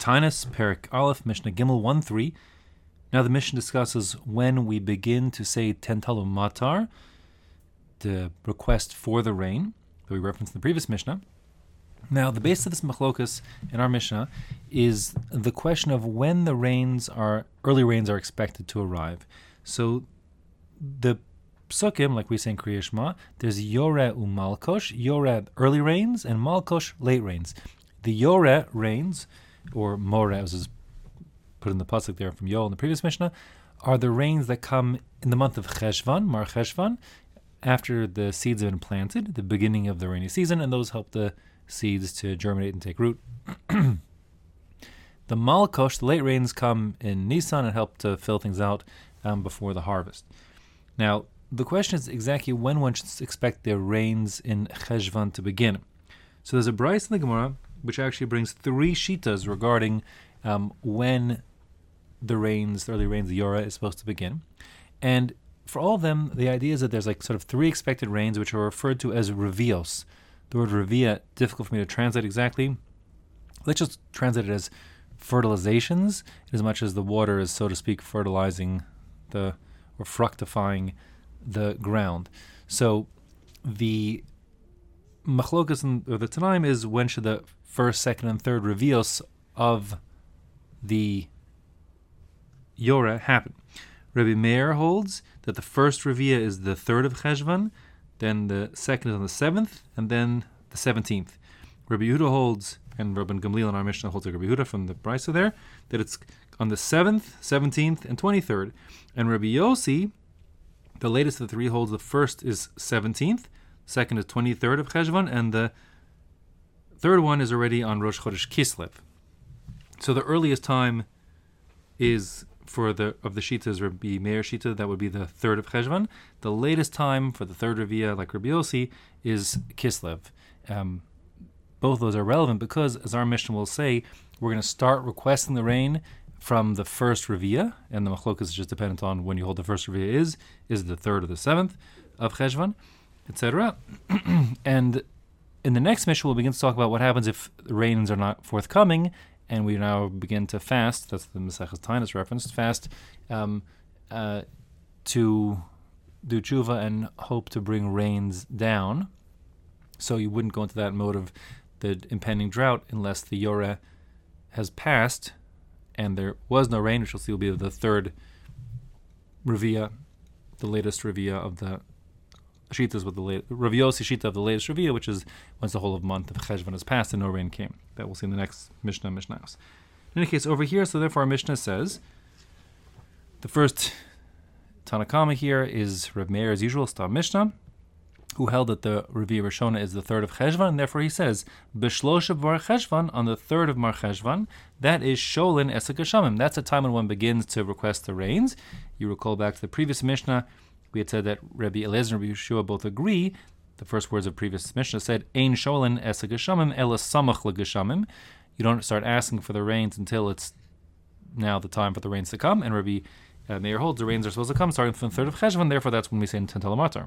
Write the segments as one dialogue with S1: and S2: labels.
S1: Tainus, Perik Aleph, Mishnah Gimel 1-3. Now the Mishnah discusses when we begin to say Tentalu Matar, the request for the rain that we referenced in the previous Mishnah. Now the base of this machlokas in our Mishnah is the question of when the early rains are expected to arrive. So the psukim, like we say in Kriya Shema, there's Yoreh u'Malkosh, Yoreh early rains and Malkosh late rains. The Yoreh rains, or Moreh, as is put in the pasuk there from Yoel in the previous Mishnah, are the rains that come in the month of Cheshvan, Mar Cheshvan, after the seeds have been planted, the beginning of the rainy season, and those help the seeds to germinate and take root. The Malkosh, the late rains, come in Nisan and help to fill things out before the harvest. Now, the question is exactly when one should expect the rains in Cheshvan to begin. So there's a brayso in the Gemara which actually brings three shitas regarding when the early rains, the Yoreh, is supposed to begin. And for all of them, the idea is that there's like sort of three expected rains which are referred to as revios. The word revia, difficult for me to translate exactly. Let's just translate it as fertilizations, as much as the water is, so to speak, fertilizing or fructifying the ground. So the machlokas or the Tanaim is when should the first, second, and third revios of the Yoreh happen. Rabbi Meir holds that the first revia is the 3rd of Cheshvan, then the second is on the 7th, and then the 17th. Rabbi Yehuda holds, and Rabban Gamliel in our Mishnah holds like Rabbi Yehuda from the brayso there, that it's on the 7th, 17th, and 23rd. And Rabbi Yossi, the latest of the three, holds the first is 17th, second is 23rd of Cheshvan, and the third one is already on Rosh Chodesh Kislev. So the earliest time is of the Shitas, Rabbi Meir Shita, that would be the 3rd of Cheshvan. The latest time for the third Revia, like Rabbi Yossi, is Kislev. Both of those are relevant because, as our Mishnah will say, we're going to start requesting the rain from the first Revia, and the machlokas is just dependent on when you hold the first Revia is it the 3rd or the 7th of Cheshvan, etc. And in the next Mishnah, we'll begin to talk about what happens if the rains are not forthcoming, and we now begin to fast. That's the Maseches Tainus reference. Fast to do tshuva and hope to bring rains down. So you wouldn't go into that mode of the impending drought unless the Yoreh has passed and there was no rain, which we'll see will be the third Revia, the latest Revia of the Shitas with the Rav Yossi Shita of the latest Revia, which is once the whole of month of Cheshvan has passed and no rain came. That we'll see in the next Mishnahos. In any case, over here, so therefore our Mishnah says, the first Tanakama here is Rav Meir, as usual, Stam Mishnah, who held that the Revia Rishona is the 3rd of Cheshvan, and therefore he says, B'shlosha Mar Cheshvan, on the 3rd of Mar Cheshvan, that is Sholin Esek Hashamim. That's a time when one begins to request the rains. You recall back to the previous Mishnah, we had said that Rabbi Eliezer and Rabbi Yeshua both agree. The first words of previous Mishnah said, Ein Sholin Esek Hashamim, Ela Samach LeGeshamim. You don't start asking for the rains until it's now the time for the rains to come. And Rabbi Meir holds the rains are supposed to come starting from the 3rd of Cheshvan, therefore that's when we say in Tentalu Matar.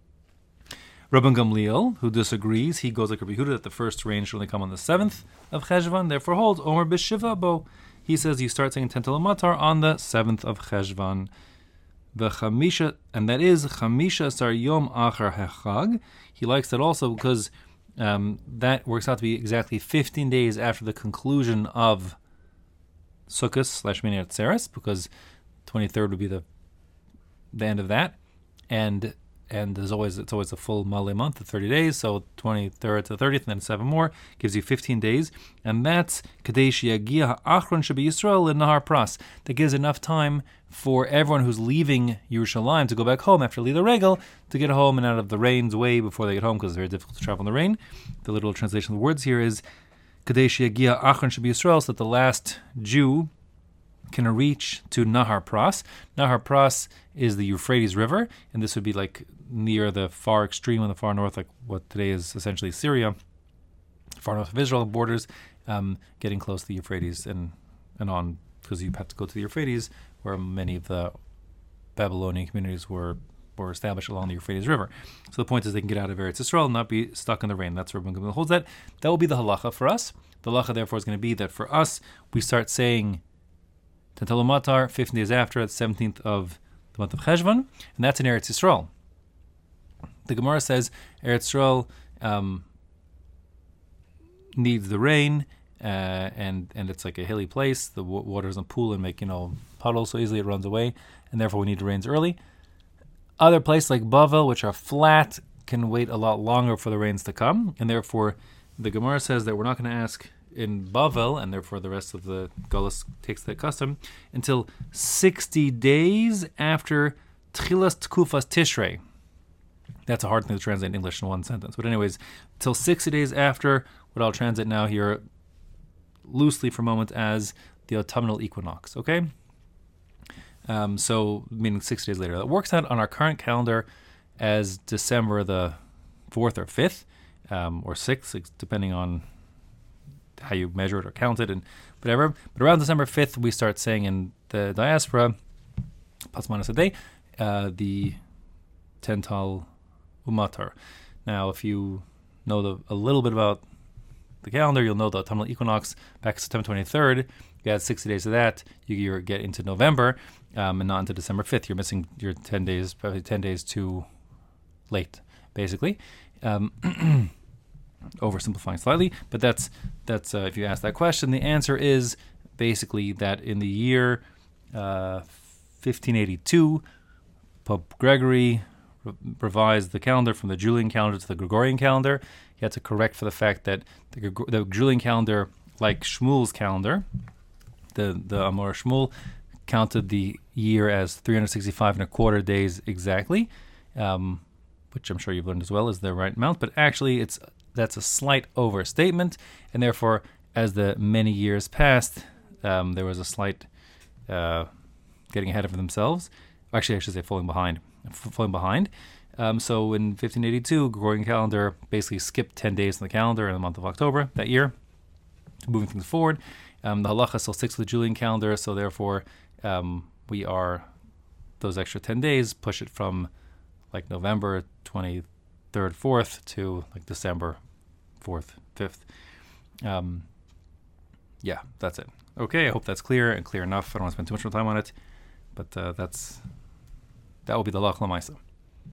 S1: Rabban Gamliel, who disagrees, he goes like Rabbi Yehuda that the first rain should only come on the 7th of Cheshvan, therefore holds Omer B'Shiva Bo. He says you start saying Tentalu Matar on the 7th of Cheshvan. The Chamisha, and that is Chamisha Sar Yom Achar Hechag. He likes that also because that works out to be exactly 15 days after the conclusion of Sukkot / Minei Atzeres, because 23rd would be the end of that, and it's always a full Malay month of 30 days, so 23rd to 30th, and then 7 more, gives you 15 days, and that's Kadei Sheyagia Ha'achron Shebi Yisrael Nahar Pras. That gives enough time for everyone who's leaving Yerushalayim to go back home after Lila Regel, to get home and out of the rain's way before they get home, because it's very difficult to travel in the rain. The literal translation of the words here is Kadei Sheyagia Ha'achron Shebi Yisrael, so that the last Jew can reach to Nahar Pras. Nahar Pras is the Euphrates River, and this would be like near the far extreme on the far north, like what today is essentially Syria, far north of Israel borders, getting close to the Euphrates and on, because you have to go to the Euphrates, where many of the Babylonian communities were established along the Euphrates River. So the point is they can get out of Eretz Yisrael and not be stuck in the rain. That's where Rabban Gamliel holds that. That will be the halacha for us. The halacha, therefore, is going to be that for us, we start saying Ten Talmud Matar 15 days after, the 17th of the month of Cheshvan, and that's in Eretz Yisrael. The Gemara says Eretz Yisrael needs the rain, and it's like a hilly place. The water doesn't pool and make puddles so easily it runs away, and therefore we need the rains early. Other places like Bavel, which are flat, can wait a lot longer for the rains to come, and therefore the Gemara says that we're not going to ask in Bavel, and therefore the rest of the Golus takes that custom, until 60 days after Tchilas Tkufas Tishrei. That's a hard thing to translate in English in one sentence. But anyways, till 60 days after, what I'll translate now here loosely for a moment as the autumnal equinox, okay? So, meaning 6 days later. That works out on our current calendar as December the 4th or 5th, or 6th, depending on how you measure it or count it and whatever. But around December 5th, we start saying in the diaspora, plus minus a day, the Ten Talmud Matar. Now, if you know a little bit about the calendar, you'll know the autumnal equinox back September 23rd. You add 60 days to that, you get into November, and not into December 5th. You're missing your 10 days, probably 10 days too late, basically. Oversimplifying slightly, but that's if you ask that question, the answer is basically that in the year 1582, Pope Gregory revised the calendar from the Julian calendar to the Gregorian calendar. He had to correct for the fact that the Julian calendar, like Shmuel's calendar, the Amor Shmuel, counted the year as 365 and a quarter days exactly, which I'm sure you've learned as well is the right amount, but actually that's a slight overstatement, and therefore, as the many years passed, there was a slight getting ahead of themselves. Actually, I should say falling behind. So in 1582, Gregorian calendar basically skipped 10 days in the calendar in the month of October that year, moving things forward. The halacha still sticks with the Julian calendar, so therefore we are, those extra 10 days, push it from like November 23rd, 4th to like December 4th, 5th. Yeah, that's it. Okay, I hope that's clear and clear enough. I don't want to spend too much more time on it, but that will be the halacha l'maisa.